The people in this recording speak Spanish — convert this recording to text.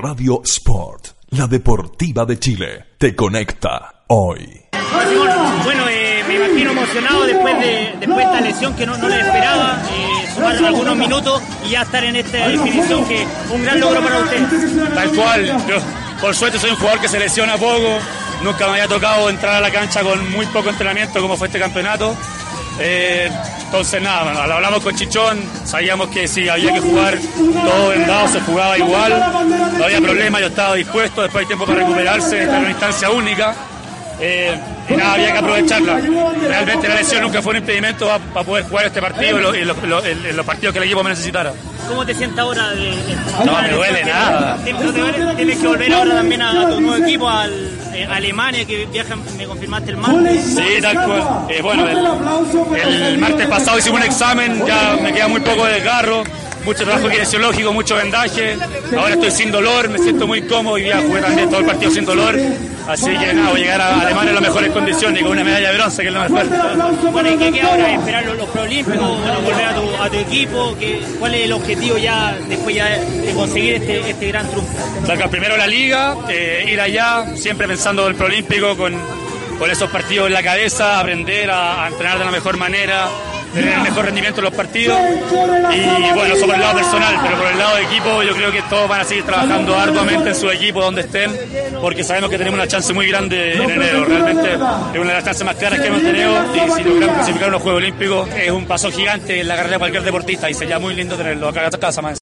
Radio Sport, la deportiva de Chile, te conecta hoy. Bueno, me imagino emocionado después de esta lesión que no le esperaba, sumar algunos minutos y ya estar en esta definición, que un gran logro para usted. Tal cual, yo por suerte soy un jugador que se lesiona poco, nunca me había tocado entrar a la cancha con muy poco entrenamiento como fue este campeonato. Entonces nada, hablamos con Chichón, sabíamos que si había que jugar todo vendado se jugaba igual, no había problema, yo estaba dispuesto, después hay tiempo para recuperarse, esta era una instancia única. Y nada, había que aprovecharla. Realmente la lesión nunca fue un impedimento para poder jugar este partido en los partidos que el equipo me necesitara. ¿Cómo te sientes ahora? No me duele nada. ¿No te duele? Tienes que volver ahora también a tu nuevo equipo, a Alemania, que viajan, me confirmaste el martes. Sí, tal cual. Bueno, el martes pasado hicimos un examen, ya me queda muy poco de desgarro. Mucho trabajo kinesiológico, mucho vendaje. Ahora estoy sin dolor, me siento muy cómodo y ya jugué también todo el partido sin dolor. Así que nada, voy a llegar a Alemania en las mejores condiciones y con una medalla de bronce, que es lo mejor. Bueno, ¿y qué queda ahora? ¿Esperar los preolímpicos? Bueno, volver a tu equipo. ¿Cuál es el objetivo ya después ya de conseguir este gran triunfo? Sacar primero la liga, ir allá, siempre pensando en el preolímpico con esos partidos en la cabeza, aprender a entrenar de la mejor manera, tener el mejor rendimiento en los partidos. Y bueno, eso por el lado personal, pero por el lado de equipo yo creo que todos van a seguir trabajando arduamente en su equipo donde estén, porque sabemos que tenemos una chance muy grande en enero. Realmente es una de las chances más claras que hemos tenido, y si logramos clasificar a los Juegos Olímpicos es un paso gigante en la carrera de cualquier deportista y sería muy lindo tenerlo acá en casa más.